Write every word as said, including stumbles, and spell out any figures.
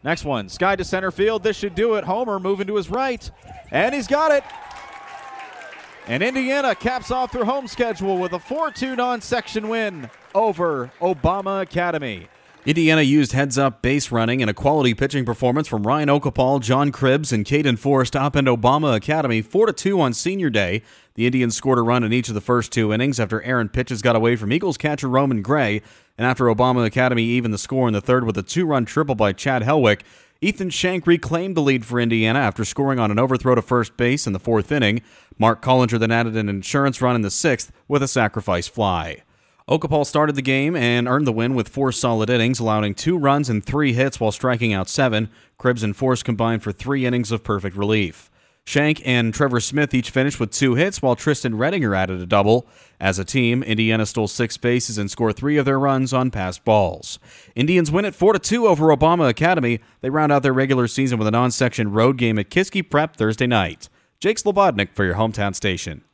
Next one, Sky to center field. This should do it. Homer moving to his right, and he's got it. And Indiana caps off their home schedule with a four two non-section win over Obama Academy. Indiana used heads-up base running and a quality pitching performance from Ryan Okapal, John Cribbs, and Caden Forrest to upend Obama Academy four to two on senior day. The Indians scored a run in each of the first two innings after Aaron Pitches got away from Eagles catcher Roman Gray, and after Obama Academy evened the score in the third with a two-run triple by Chad Helwick. Ethan Shank reclaimed the lead for Indiana after scoring on an overthrow to first base in the fourth inning. Mark Collinger then added an insurance run in the sixth with a sacrifice fly. Okapal started the game and earned the win with four solid innings, allowing two runs and three hits while striking out seven. Cribbs and Forrest combined for three innings of perfect relief. Shank and Trevor Smith each finished with two hits, while Tristan Redinger added a double. As a team, Indiana stole six bases and scored three of their runs on passed balls. Indians win at four to two over Obama Academy. They round out their regular season with a non-section road game at Kiski Prep Thursday night. Jake Slobodnik for your hometown station.